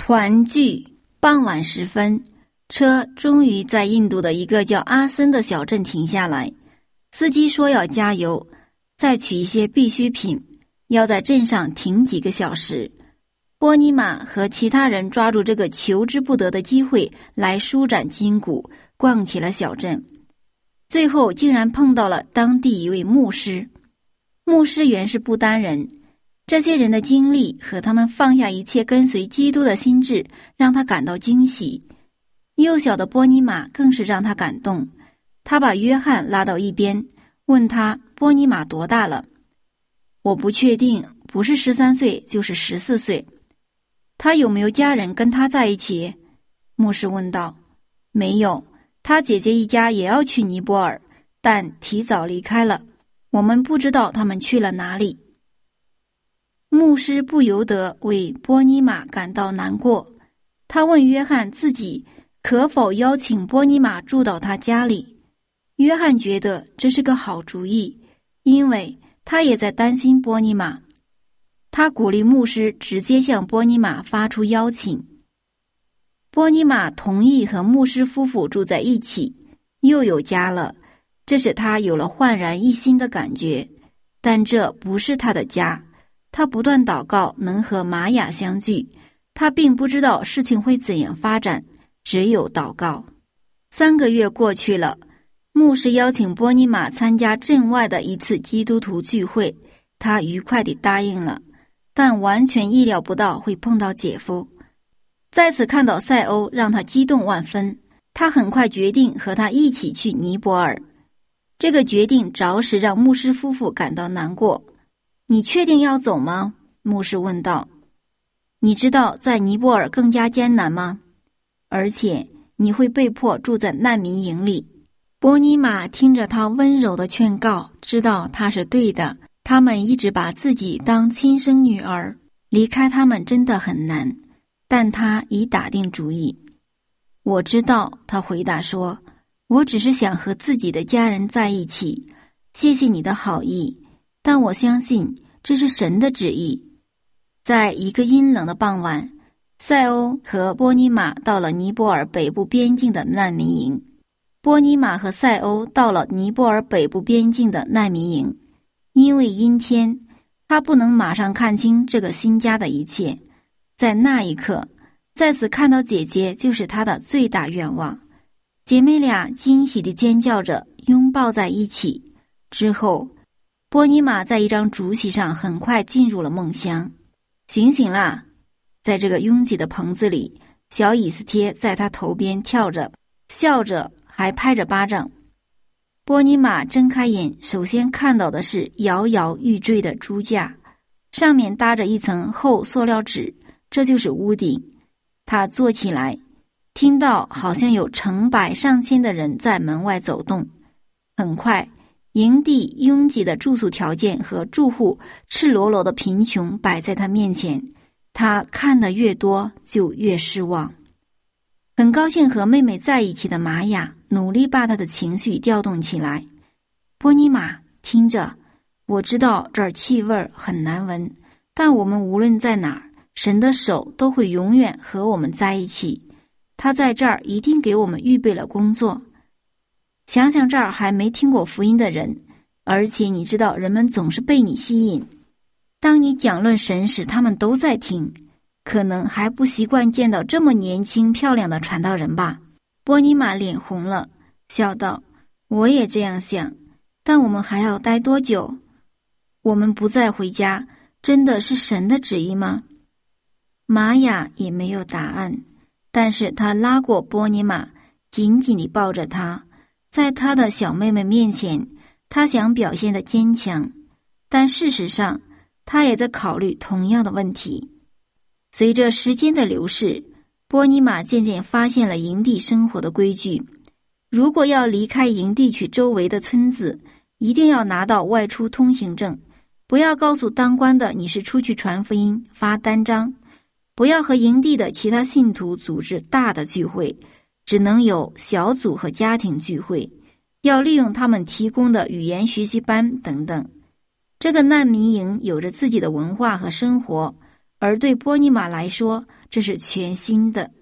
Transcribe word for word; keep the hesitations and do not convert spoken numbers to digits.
团聚。傍晚时分，车终于在印度的一个叫阿森的小镇停下来。司机说要加油，再取一些必需品，要在镇上停几个小时。波尼玛和其他人抓住这个求之不得的机会来舒展筋骨，逛起了小镇。最后竟然碰到了当地一位牧师。牧师原是不丹人，这些人的经历和他们放下一切跟随基督的心志让他感到惊喜。幼小的波尼玛更是让他感动。他把约翰拉到一边，问他波尼玛多大了。我不确定，不是十三岁就是十四岁。他有没有家人跟他在一起？牧师问道。没有，他姐姐一家也要去尼泊尔，但提早离开了，我们不知道他们去了哪里。牧师不由得为波尼玛感到难过，他问约翰自己可否邀请波尼玛住到他家里。约翰觉得这是个好主意，因为他也在担心波尼玛。他鼓励牧师直接向波尼玛发出邀请。波尼玛同意和牧师夫妇住在一起，又有家了，这使他有了焕然一新的感觉。但这不是他的家，他不断祷告能和玛雅相聚，他并不知道事情会怎样发展，只有祷告。三个月过去了，牧师邀请波尼玛参加镇外的一次基督徒聚会，他愉快地答应了，但完全意料不到会碰到姐夫。再次看到塞欧让他激动万分，他很快决定和他一起去尼泊尔。这个决定着实让牧师夫妇感到难过。你确定要走吗？牧师问道。你知道在尼泊尔更加艰难吗？而且你会被迫住在难民营里。波尼玛听着他温柔的劝告，知道他是对的。他们一直把自己当亲生女儿，离开他们真的很难。但他已打定主意。我知道，他回答说，我只是想和自己的家人在一起，谢谢你的好意，但我相信这是神的旨意。在一个阴冷的傍晚，塞欧和波尼玛到了尼泊尔北部边境的难民营。波尼玛和塞欧到了尼泊尔北部边境的难民营，因为阴天，他不能马上看清这个新家的一切。在那一刻，再次看到姐姐就是她的最大愿望。姐妹俩惊喜地尖叫着，拥抱在一起。之后，波尼玛在一张竹席上很快进入了梦乡。醒醒啦！在这个拥挤的棚子里，小以斯帖在她头边跳着，笑着，还拍着巴掌。波尼玛睁开眼，首先看到的是摇摇欲坠的猪架，上面搭着一层厚塑料纸，这就是屋顶。他坐起来，听到好像有成百上千的人在门外走动。很快，营地拥挤的住宿条件和住户赤裸裸的贫穷摆在他面前，他看得越多就越失望。很高兴和妹妹在一起的玛雅努力把她的情绪调动起来。波尼玛，听着，我知道这儿气味很难闻，但我们无论在哪儿，神的手都会永远和我们在一起。他在这儿一定给我们预备了工作。想想这儿还没听过福音的人，而且你知道人们总是被你吸引。当你讲论神时，他们都在听，可能还不习惯见到这么年轻漂亮的传道人吧。波尼玛脸红了，笑道，我也这样想，但我们还要待多久？我们不再回家，真的是神的旨意吗？玛雅也没有答案，但是她拉过波尼玛，紧紧地抱着她。在她的小妹妹面前，她想表现得坚强，但事实上，她也在考虑同样的问题。随着时间的流逝，波尼玛渐渐发现了营地生活的规矩。如果要离开营地去周围的村子，一定要拿到外出通行证，不要告诉当官的你是出去传福音发单张，不要和营地的其他信徒组织大的聚会，只能有小组和家庭聚会，要利用他们提供的语言学习班等等。这个难民营有着自己的文化和生活， 而对波尼玛来说，这是全新的。